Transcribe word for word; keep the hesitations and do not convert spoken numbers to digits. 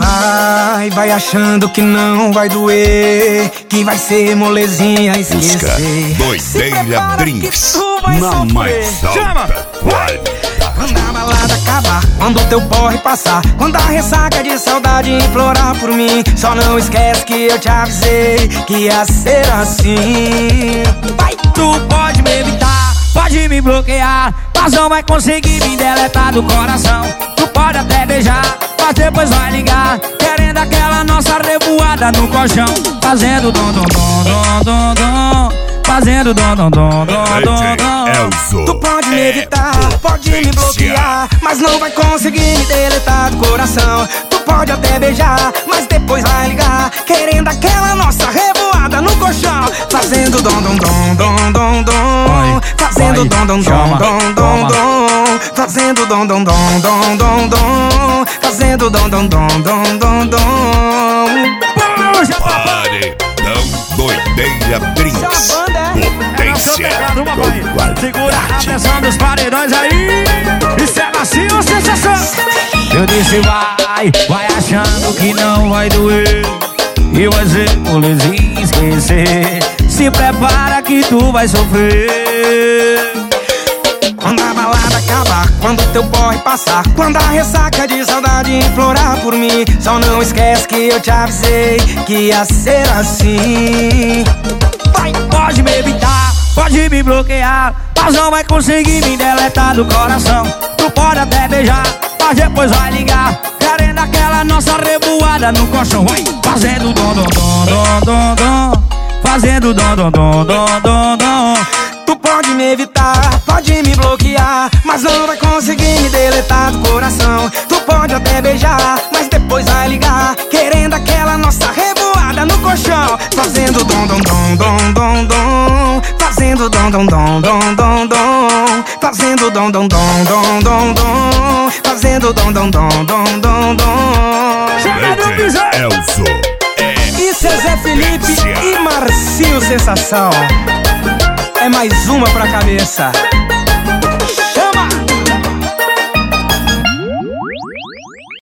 Vai, vai achando que não vai doer, que vai ser molezinha esquecer. Doideira Drinks, na mais alta qualidade. Quando a balada acabar, quando o teu porre passar, quando a ressaca de saudade implorar por mim, só não esquece que eu te avisei que ia ser assim. Vai, tu pode me evitar, pode me bloquear, mas não vai conseguir me deletar do coração. Tu pode até beijar, mas depois vai ligar, querendo aquela nossa revoada no colchão. Fazendo dom dom dom dom dom dom, fazendo dom dom dom dom dom dom. Tu pode me evitar, pode me bloquear, mas não vai conseguir me deletar do coração. Tu pode até beijar, mas depois vai ligar, querendo aquela nossa revoada no colchão. Fazendo dom dom dom dom dom dom, fazendo dom dom dom dom dom dom, fazendo dom dom dom dom dom dom, fazendo dom dom dom dom dom dom. Paredão Doideira Drinks, potência com qualidade. Segura a pressão dos paredões aí, isso é macio ou sensação? Eu disse vai, vai achando que não vai doer, e vai ser molezinha esquecer. Se prepara que tu vai sofrer. Quando a balada acabar, quando o teu porre passar, quando a ressaca de saudade implorar por mim, só não esquece que eu te avisei que ia ser assim. Vai, pode me evitar, pode me bloquear, mas não vai conseguir me deletar do coração. Tu pode até beijar, mas depois vai ligar, querendo aquela nossa revoada no colchão. Vai, fazendo dom dom dom dom dom dom, fazendo dom dom dom dom dom dom. Tu pode me evitar, pode me bloquear, mas não vai conseguir me deletar do coração. Tu pode até beijar, mas depois vai ligar, querendo aquela nossa revoada no colchão. Fazendo dom dom dom dom dom dom, fazendo dom dom dom dom dom dom, fazendo dom dom dom dom dom dom, fazendo dom dom dom dom dom dom. Elzo, isso é Zé Felipe e Marcinho Sensação. É mais uma pra cabeça.